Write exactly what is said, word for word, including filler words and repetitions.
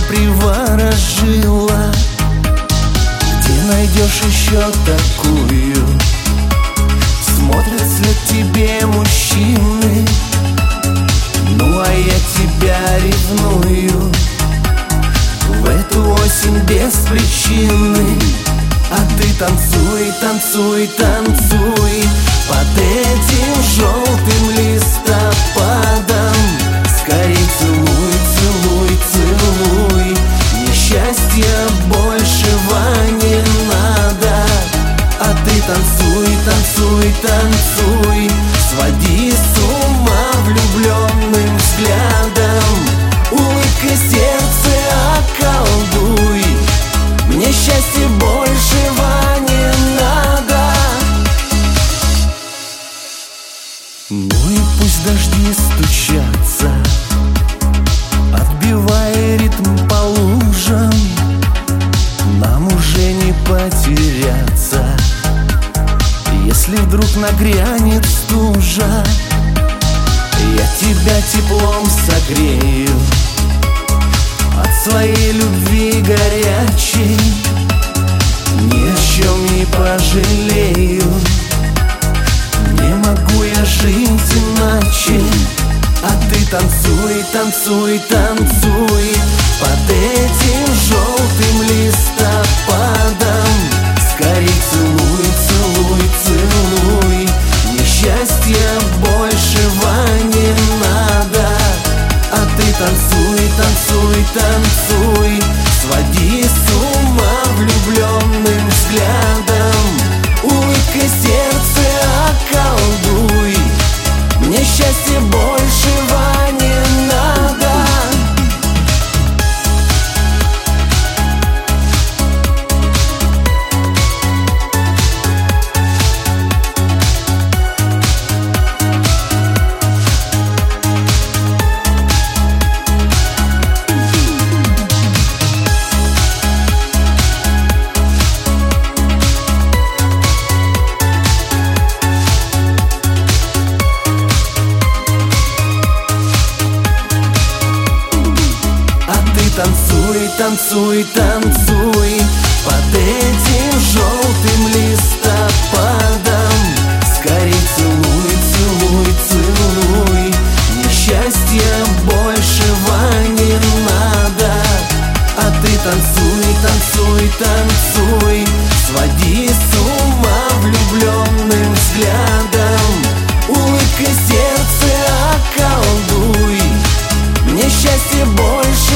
приворожила. Где найдешь еще такую? Смотрят вслед тебе мужчины, ну а я тебя ревную. В эту осень без причины. А ты танцуй, танцуй, танцуй под этим желтым листопадом. Скорей целуй, целуй, целуй. Несчастья большего не надо. А ты танцуй, танцуй, танцуй. Своди с ума влюбленным взглядом. Улыбкой сердце околдуй. Мне счастья большего не надо. Ну и пусть дожди стучатся, отбивая ритм по лужам. Нам уже не потеряться, если вдруг нагрянет стужа. Я тебя теплом согрею, от своей любви горячей ни о чем не пожалею. Не могу я жить иначе. А ты танцуй, танцуй, танцуй под этим желтым листопадом. Скорей целуй, целуй, целуй. Несчастья большего не надо. А ты танцуй, танцуй, танцуй. Своди с ума влюбленным взглядом. Улыбкой сердце околдуй. Мне счастья большего не надо. Танцуй, танцуй, танцуй под этим желтым листопадом. Скорей целуй, целуй, целуй. Несчастья большего не надо. А ты танцуй, танцуй, танцуй. Своди с ума влюбленным взглядом. Улыбкой сердце околдуй. Мне счастья больше